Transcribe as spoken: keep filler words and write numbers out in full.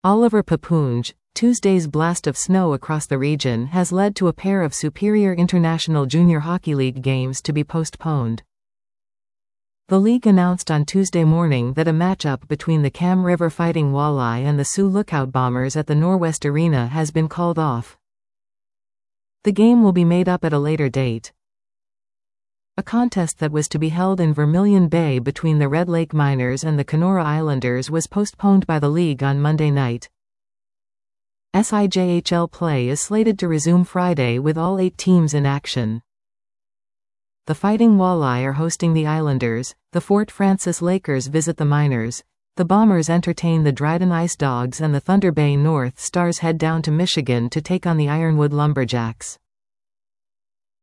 Oliver Papunj, Tuesday's blast of snow across the region has led to a pair of Superior International Junior Hockey League games to be postponed. The league announced on Tuesday morning that a matchup between the Cam River Fighting Walleye and the Sioux Lookout Bombers at the Norwest Arena has been called off. The game will be made up at a later date. A contest that was to be held in Vermilion Bay between the Red Lake Miners and the Kenora Islanders was postponed by the league on Monday night. S I J H L play is slated to resume Friday with all eight teams in action. The Fighting Walleye are hosting the Islanders, the Fort Francis Lakers visit the Miners, the Bombers entertain the Dryden Ice Dogs, and the Thunder Bay North Stars head down to Michigan to take on the Ironwood Lumberjacks.